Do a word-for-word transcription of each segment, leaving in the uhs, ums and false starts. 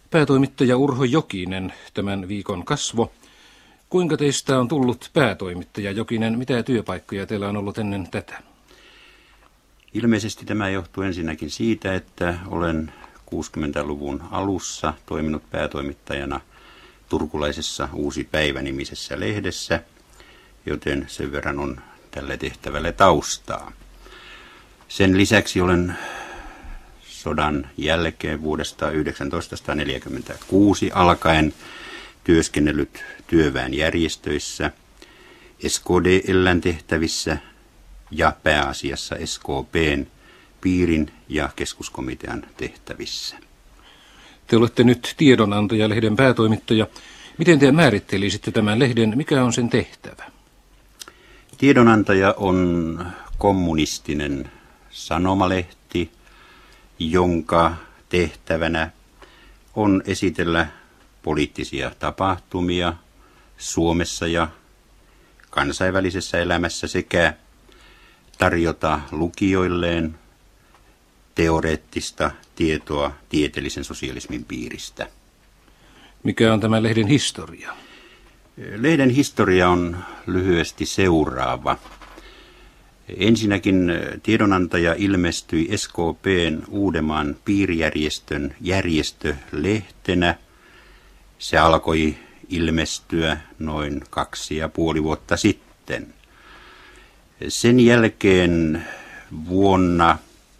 Päätoimittaja Urho Jokinen, tämän viikon kasvo. Kuinka teistä on tullut päätoimittaja Jokinen? Mitä työpaikkoja teillä on ollut ennen tätä? Ilmeisesti tämä johtuu ensinnäkin siitä, että olen kuusikymmentäluvun alussa toiminut päätoimittajana turkulaisessa Uusi Päivä-nimisessä lehdessä, joten sen verran on tälle tehtävälle taustaa. Sen lisäksi olen sodan jälkeen vuodesta yhdeksäntoistasataaneljäkymmentäkuusi alkaen työskennellyt työväenjärjestöissä, S K D L:n tehtävissä ja pääasiassa S K P:n piirin ja keskuskomitean tehtävissä. Te olette nyt Tiedonantaja-lehden päätoimittaja. Miten te määrittelisitte tämän lehden? Mikä on sen tehtävä? Tiedonantaja on kommunistinen sanomalehti, jonka tehtävänä on esitellä poliittisia tapahtumia Suomessa ja kansainvälisessä elämässä sekä tarjota lukijoilleen teoreettista tietoa tieteellisen sosialismin piiristä. Mikä on tämän lehden historia? Lehden historia on lyhyesti seuraava. Ensinnäkin Tiedonantaja ilmestyi S K P:n Uudenmaan piirijärjestön järjestölehtenä. Se alkoi ilmestyä noin kaksi ja puoli vuotta sitten. Sen jälkeen vuonna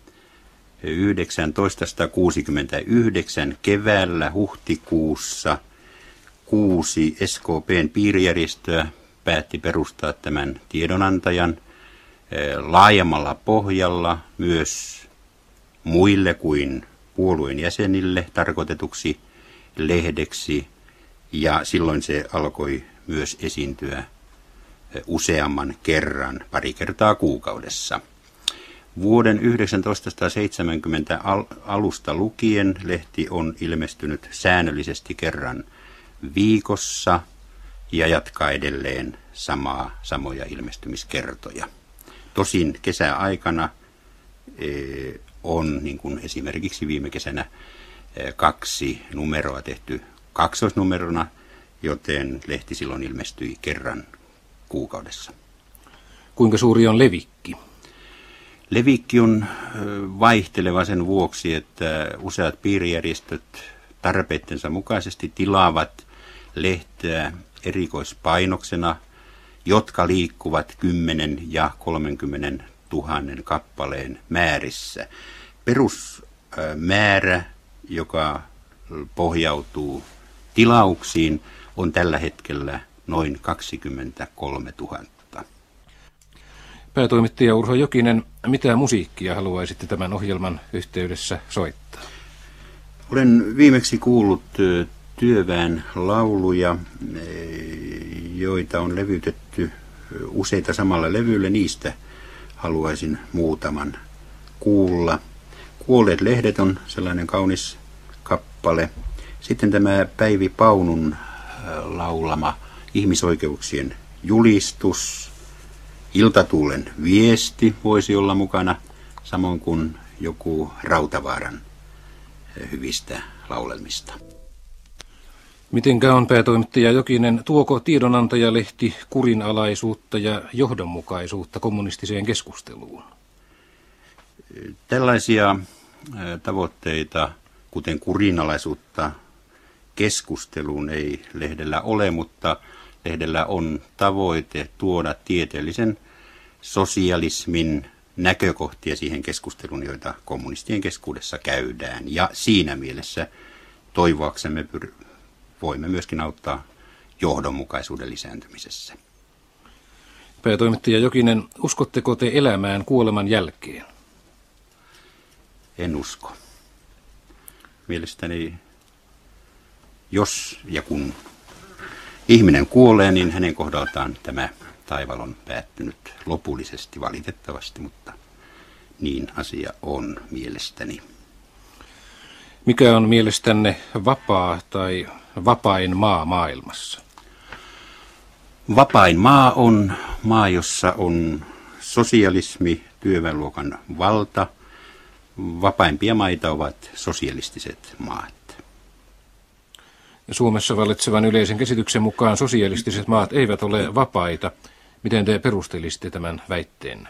tuhatyhdeksänsataakuusikymmentäyhdeksän keväällä huhtikuussa kuusi S K P:n piirijärjestöä päätti perustaa tämän Tiedonantajan laajemmalla pohjalla myös muille kuin puolueen jäsenille tarkoitetuksi lehdeksi, ja silloin se alkoi myös esiintyä useamman kerran, pari kertaa kuukaudessa. Vuoden tuhatyhdeksänsataaseitsemänkymmentä alusta lukien lehti on ilmestynyt säännöllisesti kerran viikossa ja jatkaa edelleen samaa, samoja ilmestymiskertoja. Tosin kesäaikana e, on, niin kuin esimerkiksi viime kesänä, e, kaksi numeroa tehty kaksoisnumerona, joten lehti silloin ilmestyi kerran kuukaudessa. Kuinka suuri on levikki? Levikki on vaihteleva sen vuoksi, että useat piirijärjestöt tarpeittensa mukaisesti tilaavat lehteä erikoispainoksena, jotka liikkuvat kymmenen ja kolmenkymmenen tuhannen kappaleen määrissä. Perusmäärä, joka pohjautuu tilauksiin, on tällä hetkellä noin kaksikymmentäkolmetuhatta. Päätoimittaja Urho Jokinen, mitä musiikkia haluaisitte tämän ohjelman yhteydessä soittaa? Olen viimeksi kuullut työväen lauluja, joita on levytetty useita samalla levyllä. Niistä haluaisin muutaman kuulla. Kuolleet lehdet on sellainen kaunis kappale. Sitten tämä Päivi Paunun laulama ihmisoikeuksien julistus. Iltatuulen viesti voisi olla mukana, samoin kuin joku Rautavaaran hyvistä laulelmista. Mitenkä on, päätoimittaja Jokinen, tuoko Tiedonantajalehti kurinalaisuutta ja johdonmukaisuutta kommunistiseen keskusteluun? Tällaisia tavoitteita, kuten kurinalaisuutta keskusteluun, ei lehdellä ole, mutta lehdellä on tavoite tuoda tieteellisen sosialismin näkökohtia siihen keskusteluun, joita kommunistien keskuudessa käydään. Ja siinä mielessä toivoaksemme pyr- voimme myöskin auttaa johdonmukaisuuden lisääntymisessä. Päätoimittaja Jokinen, uskotteko te elämään kuoleman jälkeen? En usko. Mielestäni jos ja kun ihminen kuolee, niin hänen kohdaltaan tämä taival on päättynyt lopullisesti valitettavasti, mutta niin asia on mielestäni. Mikä on mielestänne vapaa tai vapain maa maailmassa? Vapain maa on maa, jossa on sosialismi, työväenluokan valta. Vapaimpia maita ovat sosialistiset maat. Suomessa vallitsevan yleisen käsityksen mukaan sosialistiset maat eivät ole vapaita. Miten te perustelisitte tämän väitteen?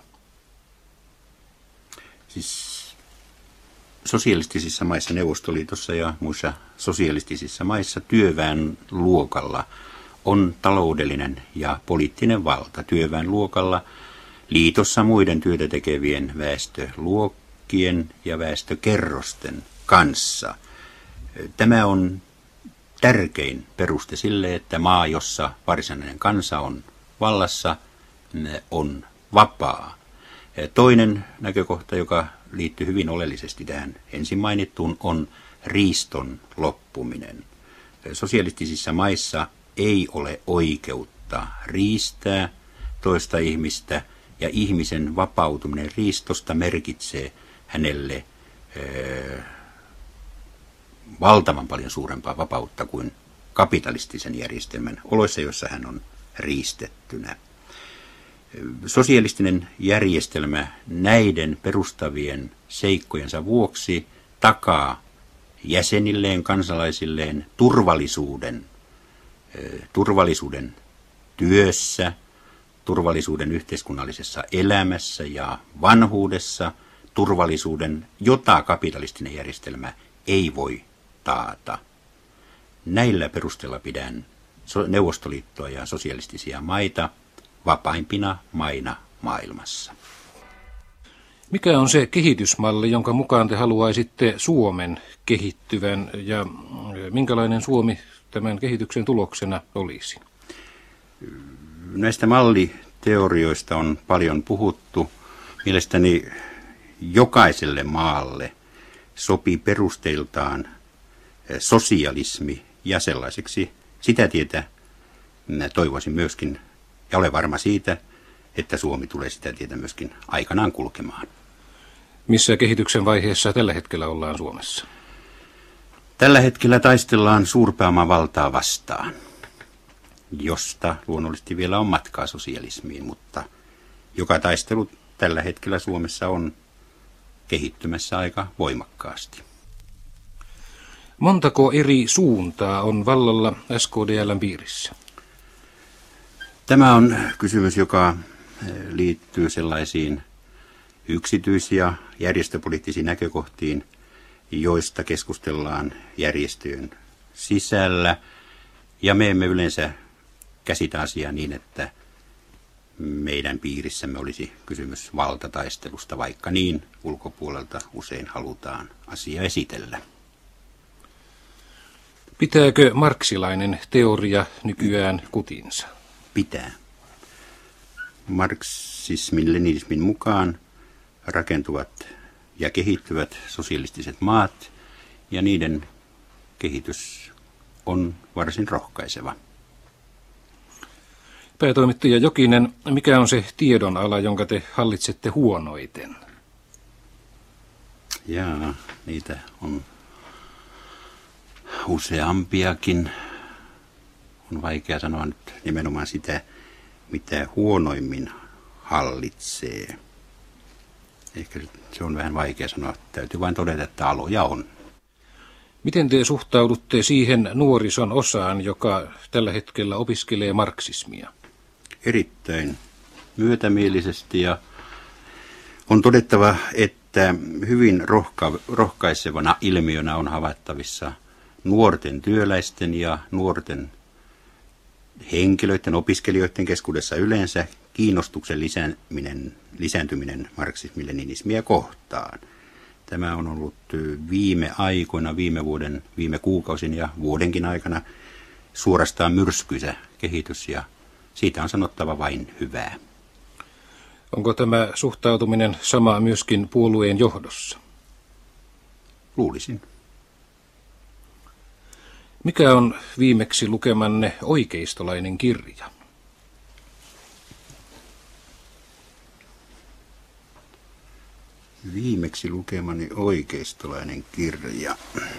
Siis sosialistisissa maissa, Neuvostoliitossa ja muissa sosialistisissa maissa työväen luokalla on taloudellinen ja poliittinen valta. Työväen luokalla liitossa muiden työtä tekevien väestöluokkien ja väestökerrosten kanssa. Tämä on tärkein peruste sille, että maa, jossa varsinainen kansa on vallassa, on vapaa. Toinen näkökohta, joka liittyy hyvin oleellisesti tähän ensin mainittuun, on riiston loppuminen. Sosialistisissa maissa ei ole oikeutta riistää toista ihmistä, ja ihmisen vapautuminen riistosta merkitsee hänelle ö, valtavan paljon suurempaa vapautta kuin kapitalistisen järjestelmän oloissa, jossa hän on riistettynä. Sosialistinen järjestelmä näiden perustavien seikkojensa vuoksi takaa jäsenilleen, kansalaisilleen turvallisuuden, turvallisuuden työssä, turvallisuuden yhteiskunnallisessa elämässä ja vanhuudessa, turvallisuuden, jota kapitalistinen järjestelmä ei voi taata. Näillä perusteella pidän Neuvostoliittoa ja sosialistisia maita vapaimpina maina maailmassa. Mikä on se kehitysmalli, jonka mukaan te haluaisitte Suomen kehittyvän, ja minkälainen Suomi tämän kehityksen tuloksena olisi? Näistä malliteorioista on paljon puhuttu. Mielestäni jokaiselle maalle sopii perusteiltaan sosialismi, ja sellaiseksi sitä tietä toivoisin myöskin, ja olen varma siitä, että Suomi tulee sitä tietä myöskin aikanaan kulkemaan. Missä kehityksen vaiheessa tällä hetkellä ollaan Suomessa? Tällä hetkellä taistellaan suurpääoman valtaa vastaan, josta luonnollisesti vielä on matkaa sosialismiin, mutta joka taistelu tällä hetkellä Suomessa on kehittymässä aika voimakkaasti. Montako eri suuntaa on vallalla S K D L:n piirissä? Tämä on kysymys, joka liittyy sellaisiin yksityis- ja järjestöpoliittisiin näkökohtiin, joista keskustellaan järjestöjen sisällä. Ja me emme yleensä käsitä asiaa niin, että meidän piirissämme olisi kysymys valtataistelusta, vaikka niin ulkopuolelta usein halutaan asia esitellä. Pitääkö marksilainen teoria nykyään kutinsa? Pitää. Marksismin, leninismin mukaan rakentuvat ja kehittyvät sosialistiset maat, ja niiden kehitys on varsin rohkaiseva. Päätoimittaja Jokinen, mikä on se tiedonala, jonka te hallitsette huonoiten? Jaa, niitä on useampiakin. On vaikea sanoa nyt nimenomaan sitä, mitä huonoimmin hallitsee. Ehkä se on vähän vaikea sanoa. Täytyy vain todeta, että aloja on. Miten te suhtaudutte siihen nuorison osaan, joka tällä hetkellä opiskelee marksismia? Erittäin myötämielisesti, ja on todettava, että hyvin rohka- rohkaisevana ilmiönä on havaittavissa nuorten työläisten ja nuorten henkilöiden, opiskelijoiden keskuudessa yleensä kiinnostuksen lisääntyminen, lisääntyminen marksismi-leninismiä kohtaan. Tämä on ollut viime aikoina, viime vuoden, viime kuukausin ja vuodenkin aikana suorastaan myrskyisä kehitys, ja siitä on sanottava vain hyvää. Onko tämä suhtautuminen sama myöskin puolueen johdossa? Luulisin. Mikä on viimeksi lukemanne oikeistolainen kirja? Viimeksi lukemani oikeistolainen kirja.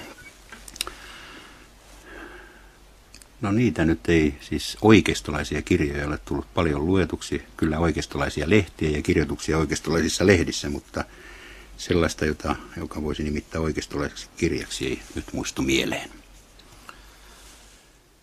No niitä nyt ei, siis oikeistolaisia kirjoja ole tullut paljon luetuksi. Kyllä oikeistolaisia lehtiä ja kirjoituksia oikeistolaisissa lehdissä, mutta sellaista, jota, joka voisi nimittää oikeistolaiseksi kirjaksi, ei nyt muistu mieleen.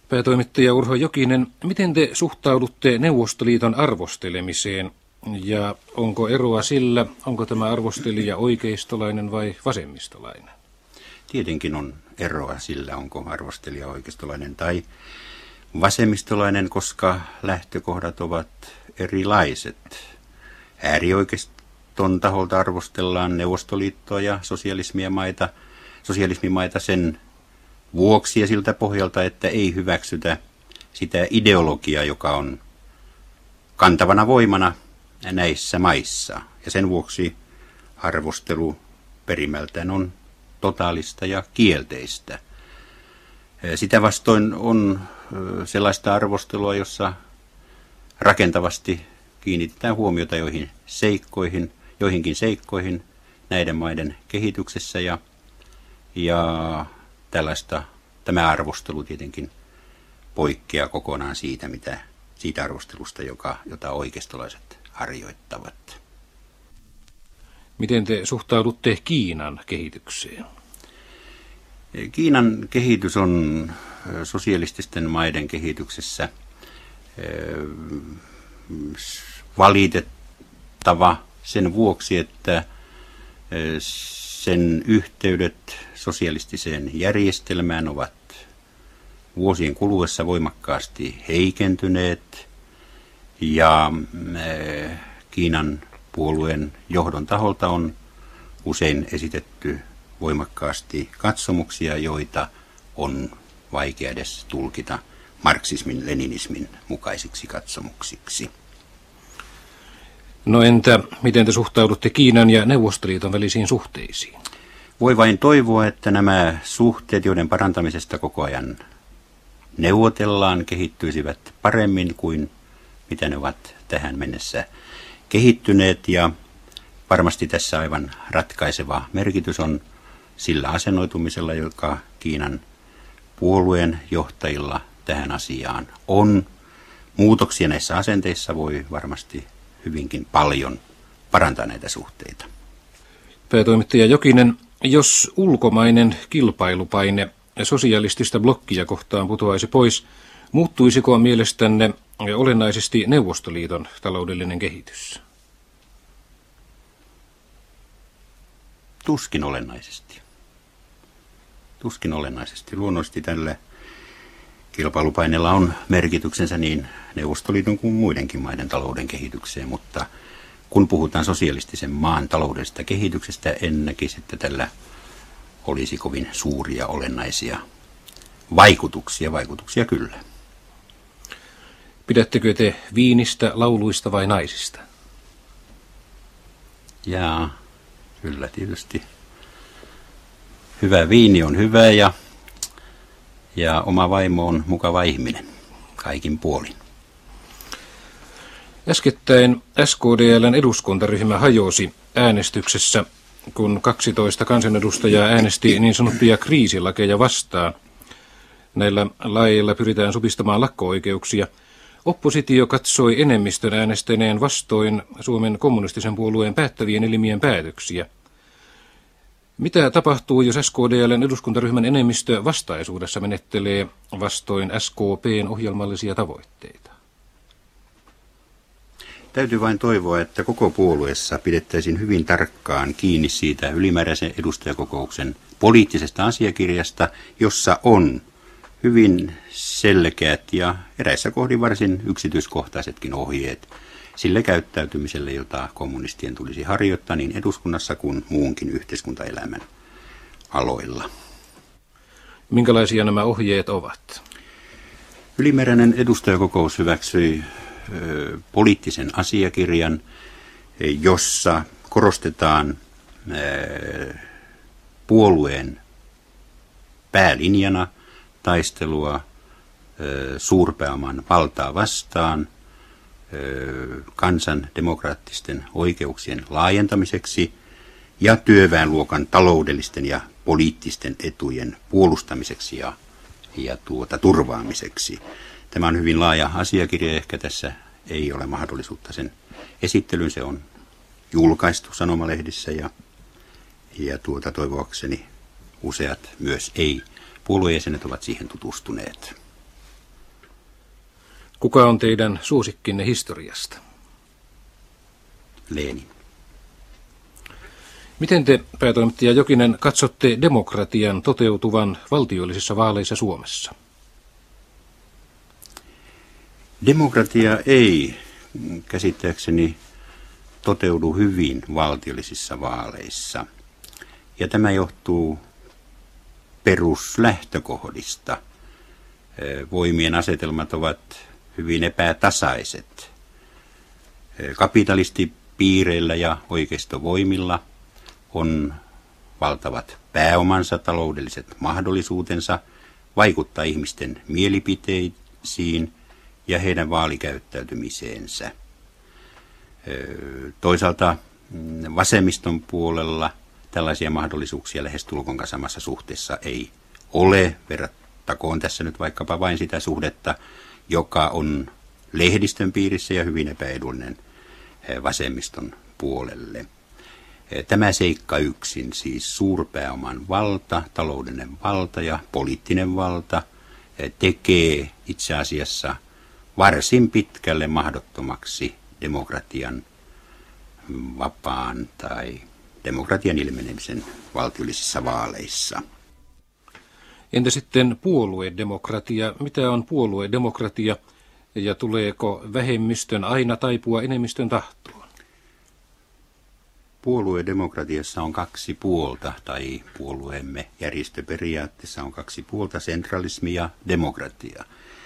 Päätoimittaja Urho Jokinen, miten te suhtaudutte Neuvostoliiton arvostelemiseen ja onko eroa sillä, onko tämä arvostelija oikeistolainen vai vasemmistolainen? Tietenkin on eroa sillä, onko arvostelija oikeistolainen tai vasemmistolainen, koska lähtökohdat ovat erilaiset. Äärioikeiston taholta arvostellaan Neuvostoliittoa ja sosialismia maita, sosialismimaita sen vuoksi ja siltä pohjalta, että ei hyväksytä sitä ideologiaa, joka on kantavana voimana näissä maissa. Ja sen vuoksi arvostelu perimältään on totaalista ja kielteistä. Sitä vastoin on sellaista arvostelua, jossa rakentavasti kiinnitetään huomiota joihin seikkoihin, joihinkin seikkoihin näiden maiden kehityksessä ja, ja tällaista, tämä arvostelu tietenkin poikkeaa kokonaan siitä, mitä, siitä arvostelusta, joka, jota oikeistolaiset harjoittavat. Miten te suhtaudutte Kiinan kehitykseen? Kiinan kehitys on sosialististen maiden kehityksessä valitettava sen vuoksi, että sen yhteydet sosialistiseen järjestelmään ovat vuosien kuluessa voimakkaasti heikentyneet ja Kiinan puolueen johdon taholta on usein esitetty voimakkaasti katsomuksia, joita on vaikea edes tulkita marksismin, leninismin mukaisiksi katsomuksiksi. No entä miten te suhtaudutte Kiinan ja Neuvostoliiton välisiin suhteisiin? Voi vain toivoa, että nämä suhteet, joiden parantamisesta koko ajan neuvotellaan, kehittyisivät paremmin kuin mitä ne ovat tähän mennessä kehittyneet. Ja varmasti tässä aivan ratkaiseva merkitys on sillä asennoitumisella, joka Kiinan puolueen johtajilla tähän asiaan on. Muutoksia näissä asenteissa voi varmasti hyvinkin paljon parantaa näitä suhteita. Päätoimittaja Jokinen, jos ulkomainen kilpailupaine sosialistista blokkia kohtaan putoaisi pois, muuttuisiko mielestänne olennaisesti Neuvostoliiton taloudellinen kehitys? Tuskin olennaisesti. Tuskin olennaisesti. Luonnollisesti tällä kilpailupaineella on merkityksensä niin Neuvostoliiton kuin muidenkin maiden talouden kehitykseen, mutta kun puhutaan sosialistisen maan taloudellisesta kehityksestä, en näkisi, että tällä olisi kovin suuria olennaisia vaikutuksia. Vaikutuksia kyllä. Pidättekö te viinistä, lauluista vai naisista? Jaa, kyllä tietysti. Hyvä viini on hyvä ja, ja oma vaimo on mukava ihminen kaikin puolin. Äskettäin S K D L:n eduskuntaryhmä hajosi äänestyksessä, kun kaksitoista kansanedustajaa äänesti niin sanottuja kriisilakeja vastaan. Näillä laeilla pyritään supistamaan lakko-oikeuksia. Oppositio katsoi enemmistön äänestäneen vastoin Suomen kommunistisen puolueen päättävien elimien päätöksiä. Mitä tapahtuu, jos S K D L:n eduskuntaryhmän enemmistö vastaisuudessa menettelee vastoin S K P:n ohjelmallisia tavoitteita? Täytyy vain toivoa, että koko puolueessa pidettäisiin hyvin tarkkaan kiinni siitä ylimääräisen edustajakokouksen poliittisesta asiakirjasta, jossa on hyvin selkeät ja eräissä kohdin varsin yksityiskohtaisetkin ohjeet sille käyttäytymiselle, jota kommunistien tulisi harjoittaa niin eduskunnassa kuin muunkin yhteiskuntaelämän aloilla. Minkälaisia nämä ohjeet ovat? Ylimääräinen edustajakokous hyväksyi ö, poliittisen asiakirjan, jossa korostetaan ö, puolueen päälinjana taistelua ö, suurpääoman valtaa vastaan, ö, kansan demokraattisten oikeuksien laajentamiseksi ja työväenluokan taloudellisten ja poliittisten etujen puolustamiseksi ja, ja tuota, turvaamiseksi. Tämä on hyvin laaja asiakirja, ehkä tässä ei ole mahdollisuutta sen esittelyyn. Se on julkaistu sanomalehdissä ja, ja tuota, toivoakseni useat myös ei. Puoluejäsenet ovat siihen tutustuneet. Kuka on teidän suosikkinne historiasta? Lenin. Miten te, päätoimittaja Jokinen, katsotte demokratian toteutuvan valtiollisissa vaaleissa Suomessa? Demokratia ei käsittääkseni toteudu hyvin valtiollisissa vaaleissa. Ja tämä johtuu peruslähtökohdista. Voimien asetelmat ovat hyvin epätasaiset. Kapitalistipiireillä ja oikeistovoimilla on valtavat pääomansa, taloudelliset mahdollisuutensa vaikuttaa ihmisten mielipiteisiin ja heidän vaalikäyttäytymiseensä. Toisaalta vasemmiston puolella tällaisia mahdollisuuksia lähestulkoon samassa suhteessa ei ole. Verrattakoon tässä nyt vaikkapa vain sitä suhdetta, joka on lehdistön piirissä ja hyvin epäedullinen vasemmiston puolelle. Tämä seikka yksin, siis suurpääoman valta, taloudellinen valta ja poliittinen valta, tekee itse asiassa varsin pitkälle mahdottomaksi demokratian vapaan tai demokratian ilmenemisen valtiollisissa vaaleissa. Entä sitten puoluedemokratia? Mitä on puoluedemokratia ja tuleeko vähemmistön aina taipua enemmistön tahtoon? Puoluedemokratiassa on kaksi puolta, tai puolueemme järjestöperiaatteessa on kaksi puolta, sentralismi ja demokratia.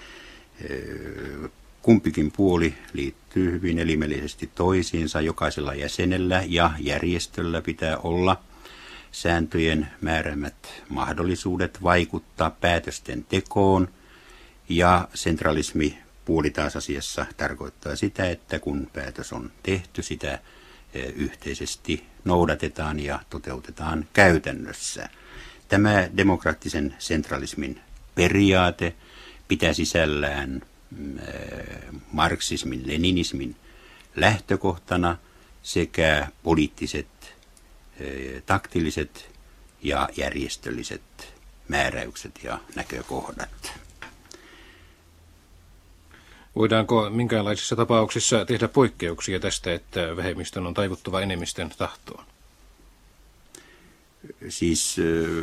Kumpikin puoli liittyy hyvin elimellisesti toisiinsa. Jokaisella jäsenellä ja järjestöllä pitää olla sääntöjen määräämät mahdollisuudet vaikuttaa päätösten tekoon. Ja sentralismi puoli taas asiassa tarkoittaa sitä, että kun päätös on tehty, sitä yhteisesti noudatetaan ja toteutetaan käytännössä. Tämä demokraattisen sentralismin periaate pitää sisällään marksismin, leninismin lähtökohtana sekä poliittiset, taktilliset ja järjestölliset määräykset ja näkökohdat. Voidaanko minkälaisissa tapauksissa tehdä poikkeuksia tästä, että vähemmistön on taivuttava enemmistön tahtoon? Siis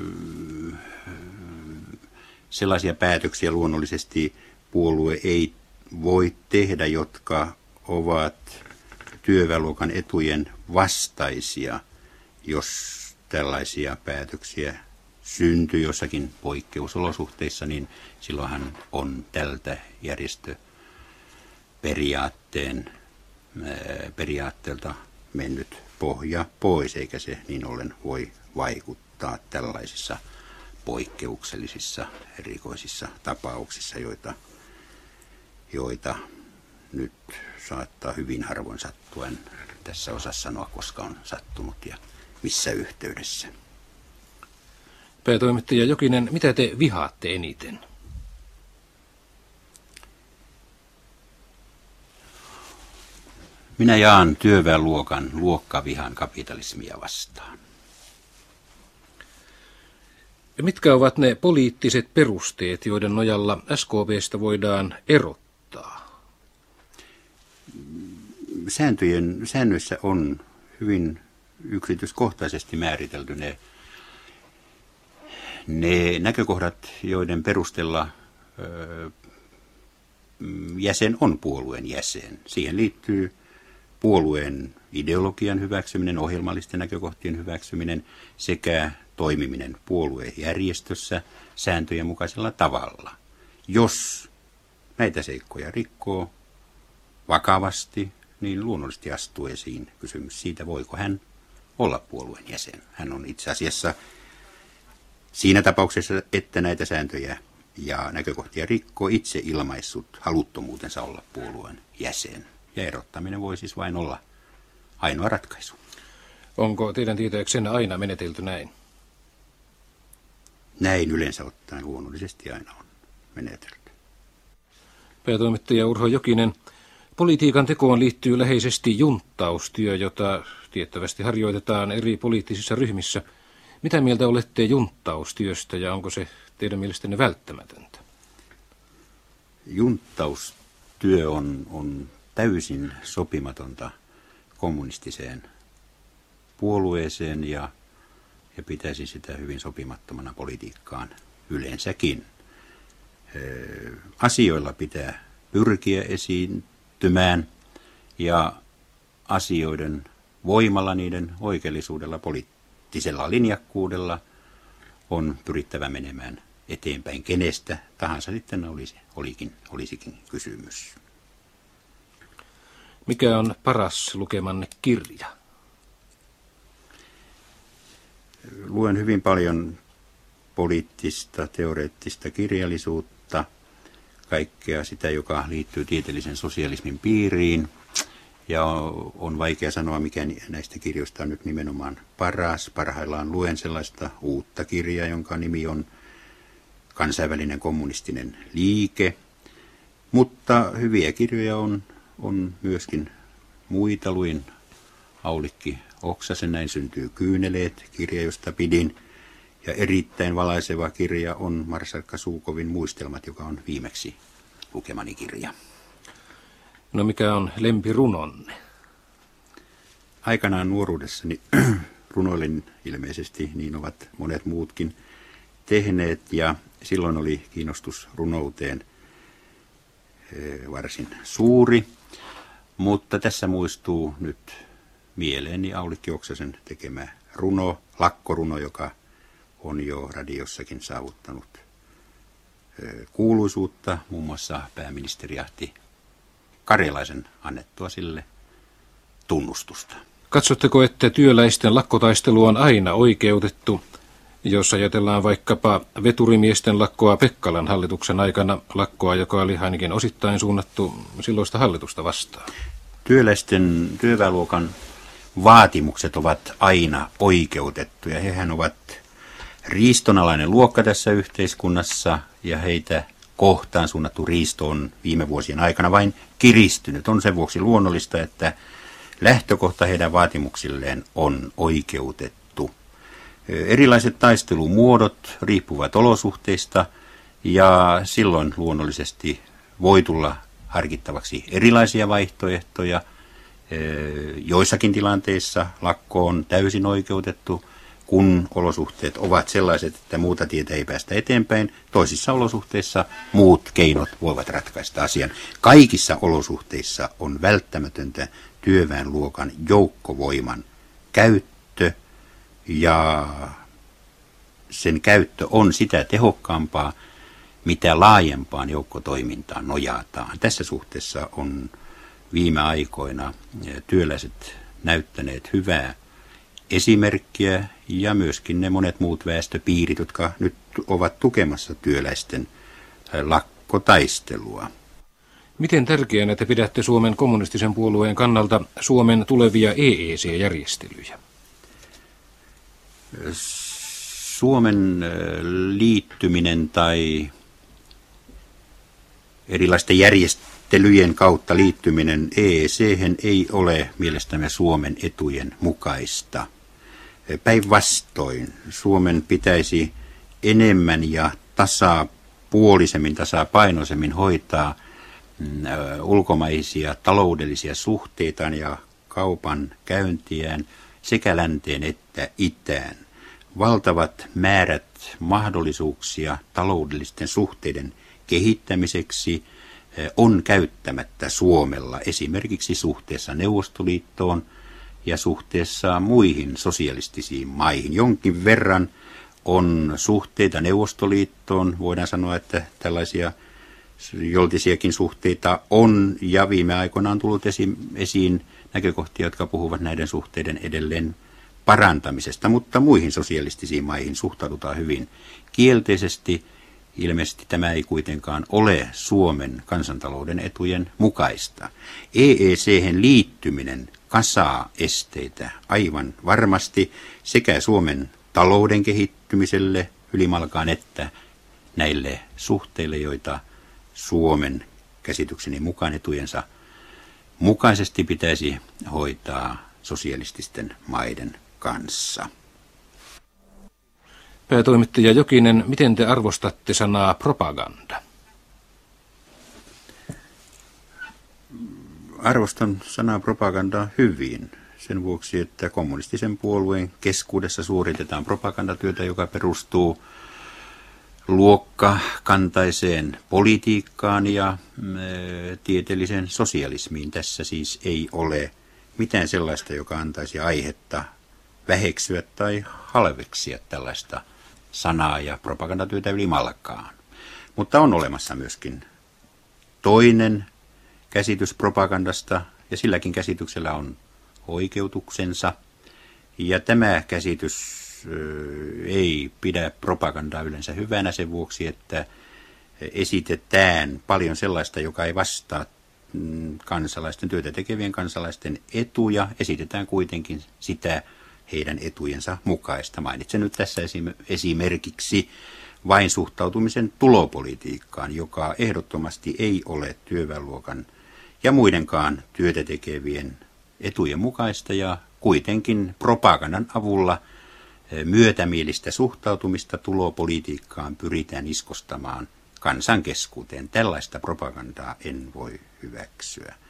sellaisia päätöksiä luonnollisesti puolue ei voi tehdä, jotka ovat työväenluokan etujen vastaisia, jos tällaisia päätöksiä syntyy jossakin poikkeusolosuhteissa, niin silloinhan on tältä järjestöperiaatteen periaatteelta mennyt pohja pois, eikä se niin ollen voi vaikuttaa tällaisissa poikkeuksellisissa, erikoisissa tapauksissa, joita, joita nyt saattaa hyvin harvoin sattua. En tässä osaa sanoa, koska on sattunut ja missä yhteydessä. Päätoimittaja Jokinen, mitä te vihaatte eniten? Minä jaan työväenluokan luokkavihan kapitalismia vastaan. Mitkä ovat ne poliittiset perusteet, joiden nojalla S K P:stä voidaan erottaa? Sääntöjen, säännöissä on hyvin yksityiskohtaisesti määritelty ne, ne näkökohdat, joiden perusteella ö, jäsen on puolueen jäsen. Siihen liittyy puolueen ideologian hyväksyminen, ohjelmallisten näkökohtien hyväksyminen sekä toimiminen puoluejärjestössä sääntöjen mukaisella tavalla. Jos näitä seikkoja rikkoo vakavasti, niin luonnollisesti astuu esiin kysymys siitä, voiko hän olla puolueen jäsen. Hän on itse asiassa siinä tapauksessa, että näitä sääntöjä ja näkökohtia rikkoo, itse ilmaissut haluttomuutensa olla puolueen jäsen. Ja erottaminen voi siis vain olla ainoa ratkaisu. Onko teidän tietääksenne aina menetelty näin? Näin yleensä ottaen luonnollisesti aina on menetelty. Päätoimittaja Urho Jokinen, politiikan tekoon liittyy läheisesti junttaustyö, jota tiettävästi harjoitetaan eri poliittisissa ryhmissä. Mitä mieltä olette junttaustyöstä ja onko se teidän mielestänne välttämätöntä? Junttaustyö työ on, on täysin sopimatonta kommunistiseen puolueeseen ja, ja pitäisi sitä hyvin sopimattomana politiikkaan yleensäkin. Asioilla pitää pyrkiä esiintymään ja asioiden voimalla, niiden oikeellisuudella, poliittisella linjakkuudella on pyrittävä menemään eteenpäin, kenestä tahansa sitten olisi, olikin, olisikin kysymys. Mikä on paras lukemanne kirja? Luen hyvin paljon poliittista, teoreettista kirjallisuutta, kaikkea sitä, joka liittyy tieteellisen sosialismin piiriin. Ja on vaikea sanoa, mikä näistä kirjoista on nyt nimenomaan paras. Parhaillaan luen sellaista uutta kirjaa, jonka nimi on Kansainvälinen kommunistinen liike. Mutta hyviä kirjoja on, on myöskin muita. Luin Aulikki Oksasen Näin syntyy kyyneleet, kirja, josta pidin. Ja erittäin valaiseva kirja on Marsalkka Zhukovin Muistelmat, joka on viimeksi lukemani kirja. No mikä on lempirunonne? Aikanaan nuoruudessani runoilin ilmeisesti, niin ovat monet muutkin tehneet, ja silloin oli kiinnostus runouteen varsin suuri. Mutta tässä muistuu nyt mieleeni Aulikki Oksasen tekemä runo, lakkoruno, joka on jo radiossakin saavuttanut kuuluisuutta, muun muassa pääministeri Ahti Karjalaisen annettua sille tunnustusta. Katsotteko, että työläisten lakkotaistelu on aina oikeutettu, jos ajatellaan vaikkapa veturimiesten lakkoa Pekkalan hallituksen aikana, lakkoa, joka oli ainakin osittain suunnattu silloista hallitusta vastaan? Työläisten työväenluokan vaatimukset ovat aina oikeutettuja. Hehän ovat riistonalainen luokka tässä yhteiskunnassa ja heitä kohtaan suunnattu riisto on viime vuosien aikana vain kiristynyt. On sen vuoksi luonnollista, että lähtökohta heidän vaatimuksilleen on oikeutettu. Erilaiset taistelumuodot riippuvat olosuhteista ja silloin luonnollisesti voi tulla harkittavaksi erilaisia vaihtoehtoja. Joissakin tilanteissa lakko on täysin oikeutettu, kun olosuhteet ovat sellaiset, että muuta tietä ei päästä eteenpäin. Toisissa olosuhteissa muut keinot voivat ratkaista asian. Kaikissa olosuhteissa on välttämätöntä työväenluokan joukkovoiman käyttö, ja sen käyttö on sitä tehokkaampaa, mitä laajempaan joukkotoimintaan nojataan. Tässä suhteessa on viime aikoina työläiset näyttäneet hyvää esimerkkiä ja myöskin ne monet muut väestöpiirit, jotka nyt ovat tukemassa työläisten lakkotaistelua. Miten tärkeänä te pidätte Suomen kommunistisen puolueen kannalta Suomen tulevia E E C-järjestelyjä? Suomen liittyminen tai erilaisten järjestelyjen kautta liittyminen E E C:hen ei ole mielestämme Suomen etujen mukaista. Päinvastoin Suomen pitäisi enemmän ja tasapuolisemmin, tasapainoisemmin hoitaa ulkomaisia taloudellisia suhteitaan ja kaupan käyntiään sekä länteen että itään. Valtavat määrät mahdollisuuksia taloudellisten suhteiden kehittämiseksi on käyttämättä Suomella esimerkiksi suhteessa Neuvostoliittoon ja suhteessa muihin sosialistisiin maihin. Jonkin verran on suhteita Neuvostoliittoon, voidaan sanoa, että tällaisia joltisiakin suhteita on, ja viime aikoina on tullut esiin näkökohtia, jotka puhuvat näiden suhteiden edelleen parantamisesta, mutta muihin sosialistisiin maihin suhtaudutaan hyvin kielteisesti. Ilmeisesti tämä ei kuitenkaan ole Suomen kansantalouden etujen mukaista. E E C:hen liittyminen kasaa esteitä aivan varmasti sekä Suomen talouden kehittymiselle ylimalkaan että näille suhteille, joita Suomen käsitykseni mukaan etujensa mukaisesti pitäisi hoitaa sosialististen maiden kanssa. Päätoimittaja Jokinen, miten te arvostatte sanaa propaganda? arvostan sanaa propagandaa hyvin sen vuoksi, että kommunistisen puolueen keskuudessa suoritetaan propagandatyötä, joka perustuu luokkakantaiseen politiikkaan ja e, tieteelliseen sosialismiin. Tässä siis ei ole mitään sellaista, joka antaisi aihetta väheksyä tai halveksia tällaista sanaa ja propagandatyötä ylimalkaan. Mutta on olemassa myöskin toinen käsitys propagandasta, ja silläkin käsityksellä on oikeutuksensa. Ja tämä käsitys ö, ei pidä propagandaa yleensä hyvänä sen vuoksi, että esitetään paljon sellaista, joka ei vastaa kansalaisten, työtä tekevien kansalaisten etuja. Esitetään kuitenkin sitä heidän etujensa mukaista. Mainitsen nyt tässä esimerkiksi vain suhtautumisen tulopolitiikkaan, joka ehdottomasti ei ole työväenluokan ja muidenkaan työtä tekevien etujen mukaista, ja kuitenkin propagandan avulla myötämielistä suhtautumista tulopolitiikkaan pyritään iskostamaan kansan keskuuteen. Tällaista propagandaa en voi hyväksyä.